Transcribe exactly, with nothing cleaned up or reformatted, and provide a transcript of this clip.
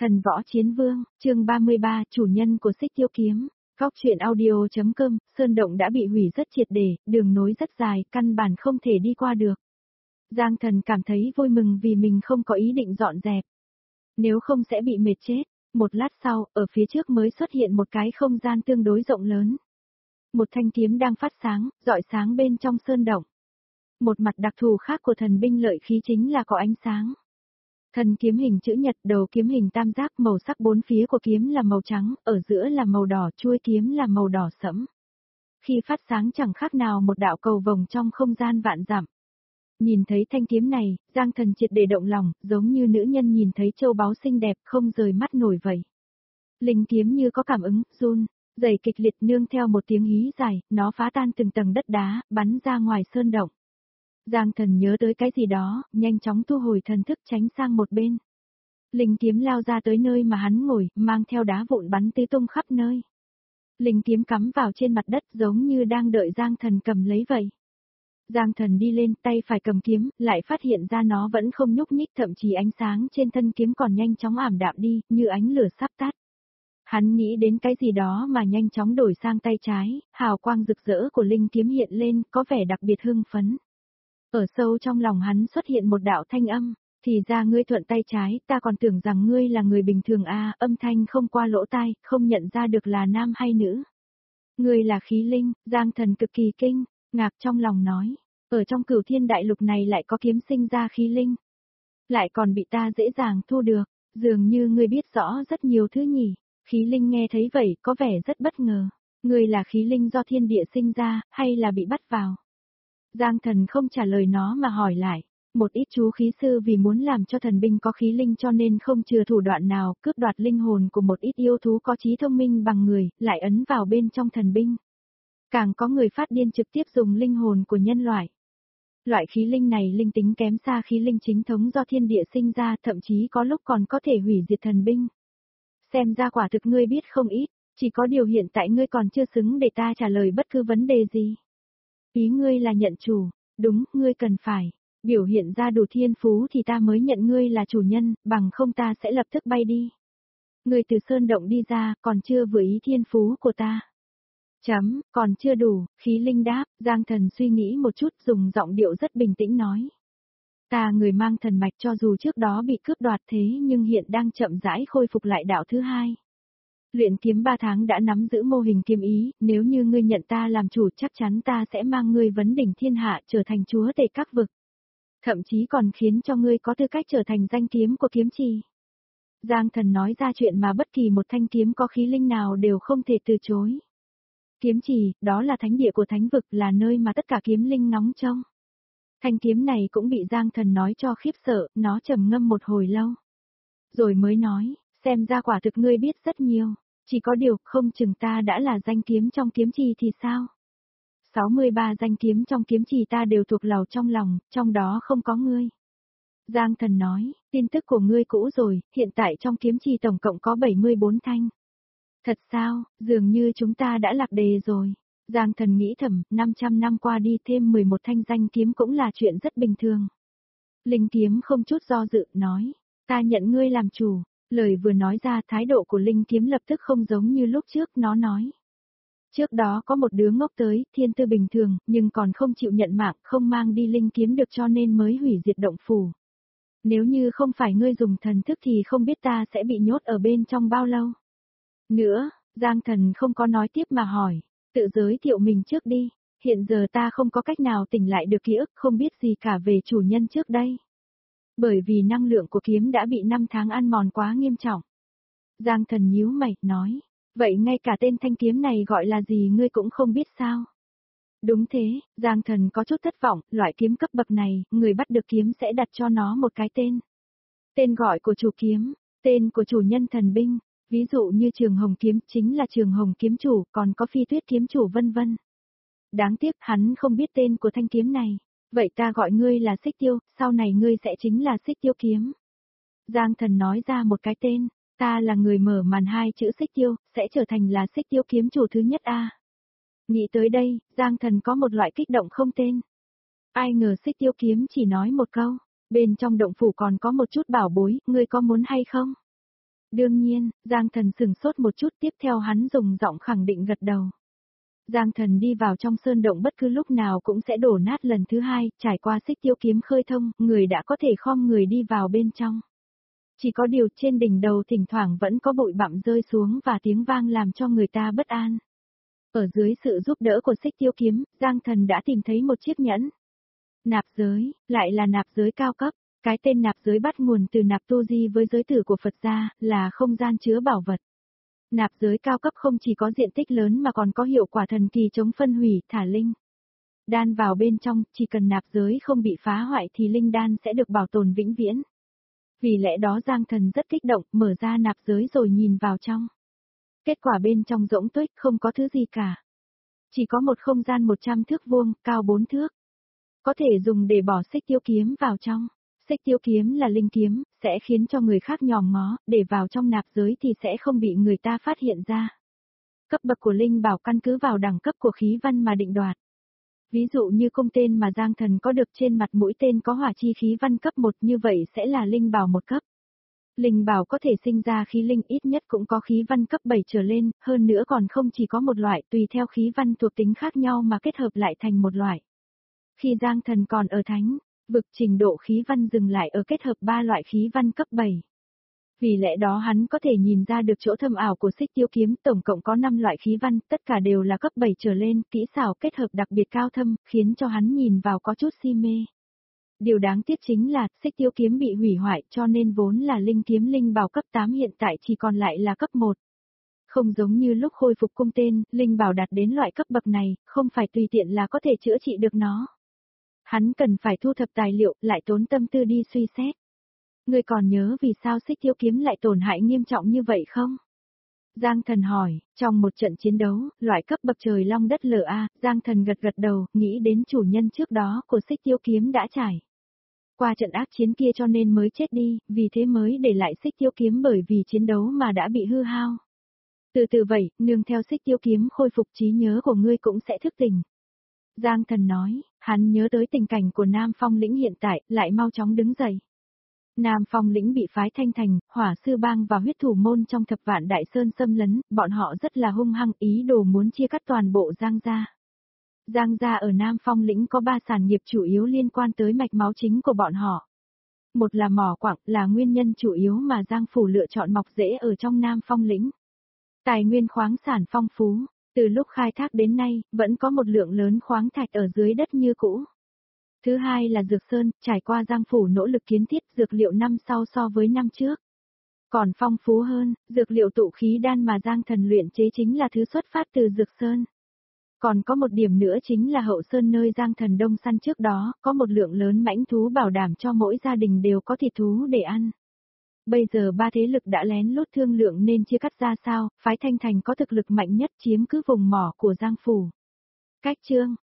Thần võ chiến vương, chương ba mươi ba, chủ nhân của xích tiêu kiếm. Góc truyện audio.com, sơn động đã bị hủy rất triệt để, đường nối rất dài, căn bản không thể đi qua được. Giang Thần cảm thấy vui mừng vì mình không có ý định dọn dẹp. Nếu không sẽ bị mệt chết. Một lát sau, ở phía trước mới xuất hiện một cái không gian tương đối rộng lớn. Một thanh kiếm đang phát sáng, rọi sáng bên trong sơn động. Một mặt đặc thù khác của thần binh lợi khí chính là có ánh sáng. Thân kiếm hình chữ nhật, đầu kiếm hình tam giác, màu sắc bốn phía của kiếm là màu trắng, ở giữa là màu đỏ, chuôi kiếm là màu đỏ sẫm. Khi phát sáng chẳng khác nào một đạo cầu vồng trong không gian vạn dặm. Nhìn thấy thanh kiếm này, Giang Thần triệt để động lòng, giống như nữ nhân nhìn thấy châu báu xinh đẹp không rời mắt nổi vậy. Linh kiếm như có cảm ứng, run, dày kịch liệt nương theo một tiếng hí dài, nó phá tan từng tầng đất đá, bắn ra ngoài sơn động. Giang Thần nhớ tới cái gì đó, nhanh chóng thu hồi thần thức tránh sang một bên. Linh kiếm lao ra tới nơi mà hắn ngồi, mang theo đá vụn bắn tứ tung khắp nơi. Linh kiếm cắm vào trên mặt đất giống như đang đợi Giang Thần cầm lấy vậy. Giang Thần đi lên, tay phải cầm kiếm, lại phát hiện ra nó vẫn không nhúc nhích, thậm chí ánh sáng trên thân kiếm còn nhanh chóng ảm đạm đi, như ánh lửa sắp tắt. Hắn nghĩ đến cái gì đó mà nhanh chóng đổi sang tay trái, hào quang rực rỡ của linh kiếm hiện lên, có vẻ đặc biệt hưng phấn. Ở sâu trong lòng hắn xuất hiện một đạo thanh âm, thì ra ngươi thuận tay trái, ta còn tưởng rằng ngươi là người bình thường a, âm thanh không qua lỗ tai, không nhận ra được là nam hay nữ. Ngươi là khí linh, Giang Thần cực kỳ kinh, ngạc trong lòng nói, ở trong cửu thiên đại lục này lại có kiếm sinh ra khí linh. Lại còn bị ta dễ dàng thu được, dường như ngươi biết rõ rất nhiều thứ nhỉ. Khí linh nghe thấy vậy có vẻ rất bất ngờ, ngươi là khí linh do thiên địa sinh ra, hay là bị bắt vào? Giang Thần không trả lời nó mà hỏi lại, một ít chú khí sư vì muốn làm cho thần binh có khí linh cho nên không chừa thủ đoạn nào, cướp đoạt linh hồn của một ít yêu thú có trí thông minh bằng người, lại ấn vào bên trong thần binh. Càng có người phát điên trực tiếp dùng linh hồn của nhân loại. Loại khí linh này linh tính kém xa khí linh chính thống do thiên địa sinh ra, thậm chí có lúc còn có thể hủy diệt thần binh. Xem ra quả thực ngươi biết không ít, chỉ có điều hiện tại ngươi còn chưa xứng để ta trả lời bất cứ vấn đề gì. Ý ngươi là nhận chủ, đúng, ngươi cần phải biểu hiện ra đủ thiên phú thì ta mới nhận ngươi là chủ nhân, bằng không ta sẽ lập tức bay đi. Ngươi từ sơn động đi ra, còn chưa vừa ý thiên phú của ta. Chấm, còn chưa đủ, khí linh đáp, Giang Thần suy nghĩ một chút dùng giọng điệu rất bình tĩnh nói. Ta người mang thần mạch cho dù trước đó bị cướp đoạt thế nhưng hiện đang chậm rãi khôi phục lại đạo thứ hai. Luyện kiếm ba tháng đã nắm giữ mô hình kiếm ý, nếu như ngươi nhận ta làm chủ chắc chắn ta sẽ mang ngươi vấn đỉnh thiên hạ trở thành chúa tể các vực. Thậm chí còn khiến cho ngươi có tư cách trở thành danh kiếm của kiếm trì. Giang Thần nói ra chuyện mà bất kỳ một thanh kiếm có khí linh nào đều không thể từ chối. Kiếm trì, đó là thánh địa của thánh vực, là nơi mà tất cả kiếm linh ngóng trông. Thanh kiếm này cũng bị Giang Thần nói cho khiếp sợ, nó trầm ngâm một hồi lâu. Rồi mới nói, xem ra quả thực ngươi biết rất nhiều, chỉ có điều không chừng ta đã là danh kiếm trong kiếm trì thì sao? sáu mươi ba danh kiếm trong kiếm trì ta đều thuộc lầu trong lòng, trong đó không có ngươi. Giang Thần nói, tin tức của ngươi cũ rồi, hiện tại trong kiếm trì tổng cộng có bảy mươi bốn thanh. Thật sao, dường như chúng ta đã lạc đề rồi. Giang Thần nghĩ thầm, năm trăm năm qua đi thêm mười một thanh danh kiếm cũng là chuyện rất bình thường. Linh kiếm không chút do dự, nói, ta nhận ngươi làm chủ. Lời vừa nói ra thái độ của Linh kiếm lập tức không giống như lúc trước nó nói. Trước đó có một đứa ngốc tới, thiên tư bình thường, nhưng còn không chịu nhận mạng, không mang đi linh kiếm được cho nên mới hủy diệt động phủ. Nếu như không phải ngươi dùng thần thức thì không biết ta sẽ bị nhốt ở bên trong bao lâu. Nữa, Giang Thần không có nói tiếp mà hỏi, tự giới thiệu mình trước đi, hiện giờ ta không có cách nào tỉnh lại được ký ức, không biết gì cả về chủ nhân trước đây. Bởi vì năng lượng của kiếm đã bị năm tháng ăn mòn quá nghiêm trọng. Giang Thần nhíu mày, nói, vậy ngay cả tên thanh kiếm này gọi là gì ngươi cũng không biết sao? Đúng thế, Giang Thần có chút thất vọng, loại kiếm cấp bậc này, người bắt được kiếm sẽ đặt cho nó một cái tên. Tên gọi của chủ kiếm, tên của chủ nhân thần binh, ví dụ như Trường Hồng kiếm chính là Trường Hồng kiếm chủ, còn có Phi Tuyết kiếm chủ vân vân. Đáng tiếc hắn không biết tên của thanh kiếm này. Vậy ta gọi ngươi là Xích Tiêu, sau này ngươi sẽ chính là Xích Tiêu kiếm. Giang Thần nói ra một cái tên, ta là người mở màn hai chữ Xích Tiêu, sẽ trở thành là Xích Tiêu kiếm chủ thứ nhất a. Nghĩ tới đây, Giang Thần có một loại kích động không tên. Ai ngờ Xích Tiêu kiếm chỉ nói một câu, bên trong động phủ còn có một chút bảo bối, ngươi có muốn hay không? Đương nhiên, Giang Thần sừng sốt một chút, tiếp theo hắn dùng giọng khẳng định gật đầu. Giang Thần đi vào trong sơn động bất cứ lúc nào cũng sẽ đổ nát lần thứ hai, trải qua xích tiêu kiếm khơi thông, người đã có thể khom người đi vào bên trong. Chỉ có điều trên đỉnh đầu thỉnh thoảng vẫn có bụi bặm rơi xuống và tiếng vang làm cho người ta bất an. Ở dưới sự giúp đỡ của xích tiêu kiếm, Giang Thần đã tìm thấy một chiếc nhẫn. Nạp giới, lại là nạp giới cao cấp. Cái tên nạp giới bắt nguồn từ nạp tu di với giới tử của Phật gia, là không gian chứa bảo vật. Nạp giới cao cấp không chỉ có diện tích lớn mà còn có hiệu quả thần kỳ chống phân hủy, thả linh đan vào bên trong, chỉ cần nạp giới không bị phá hoại thì linh đan sẽ được bảo tồn vĩnh viễn. Vì lẽ đó Giang Thần rất kích động, mở ra nạp giới rồi nhìn vào trong. Kết quả bên trong rỗng tuếch, không có thứ gì cả. Chỉ có một không gian một trăm thước vuông, cao bốn thước. Có thể dùng để bỏ xích tiêu kiếm vào trong. Xích tiêu kiếm là linh kiếm, sẽ khiến cho người khác nhòm ngó, để vào trong nạp giới thì sẽ không bị người ta phát hiện ra. Cấp bậc của linh bảo căn cứ vào đẳng cấp của khí văn mà định đoạt. Ví dụ như cung tên mà Giang Thần có được trên mặt mũi tên có hỏa chi khí văn cấp một, như vậy sẽ là linh bảo một cấp. Linh bảo có thể sinh ra khí linh, ít nhất cũng có khí văn cấp bảy trở lên, hơn nữa còn không chỉ có một loại, tùy theo khí văn thuộc tính khác nhau mà kết hợp lại thành một loại. Khi Giang Thần còn ở thánh vực, trình độ khí văn dừng lại ở kết hợp ba loại khí văn cấp bảy. Vì lẽ đó hắn có thể nhìn ra được chỗ thâm ảo của xích tiêu kiếm, tổng cộng có năm loại khí văn, tất cả đều là cấp bảy trở lên, kỹ xảo kết hợp đặc biệt cao thâm, khiến cho hắn nhìn vào có chút si mê. Điều đáng tiếc chính là, xích tiêu kiếm bị hủy hoại cho nên vốn là linh kiếm linh bảo cấp tám hiện tại chỉ còn lại là cấp một. Không giống như lúc khôi phục cung tên, linh bảo đạt đến loại cấp bậc này, không phải tùy tiện là có thể chữa trị được nó. Hắn cần phải thu thập tài liệu, lại tốn tâm tư đi suy xét. Ngươi còn nhớ vì sao xích tiêu kiếm lại tổn hại nghiêm trọng như vậy không? Giang Thần hỏi, trong một trận chiến đấu, loại cấp bậc trời long đất lở a, Giang Thần gật gật đầu, nghĩ đến chủ nhân trước đó của xích tiêu kiếm đã trải qua trận ác chiến kia cho nên mới chết đi, vì thế mới để lại xích tiêu kiếm bởi vì chiến đấu mà đã bị hư hao. Từ từ vậy, nương theo xích tiêu kiếm khôi phục trí nhớ của ngươi cũng sẽ thức tỉnh. Giang Thần nói, hắn nhớ tới tình cảnh của Nam Phong lĩnh hiện tại, lại mau chóng đứng dậy. Nam Phong lĩnh bị phái Thanh Thành, Hỏa Sư Bang và huyết thủ môn trong thập vạn đại sơn xâm lấn, bọn họ rất là hung hăng, ý đồ muốn chia cắt toàn bộ Giang gia. Giang gia ở Nam Phong lĩnh có ba sản nghiệp chủ yếu liên quan tới mạch máu chính của bọn họ. Một là mỏ quặng, là nguyên nhân chủ yếu mà Giang phủ lựa chọn mọc rễ ở trong Nam Phong lĩnh. Tài nguyên khoáng sản phong phú, từ lúc khai thác đến nay, vẫn có một lượng lớn khoáng thạch ở dưới đất như cũ. Thứ hai là dược sơn, trải qua Giang phủ nỗ lực kiến thiết, dược liệu năm sau so với năm trước. Còn phong phú hơn, dược liệu tụ khí đan mà Giang Thần luyện chế chính là thứ xuất phát từ dược sơn. Còn có một điểm nữa chính là hậu sơn nơi Giang Thần đông săn trước đó, có một lượng lớn mãnh thú bảo đảm cho mỗi gia đình đều có thịt thú để ăn. Bây giờ ba thế lực đã lén lút thương lượng nên chia cắt ra sao, phái Thanh Thành có thực lực mạnh nhất chiếm cứ vùng mỏ của Giang phủ. Cách chương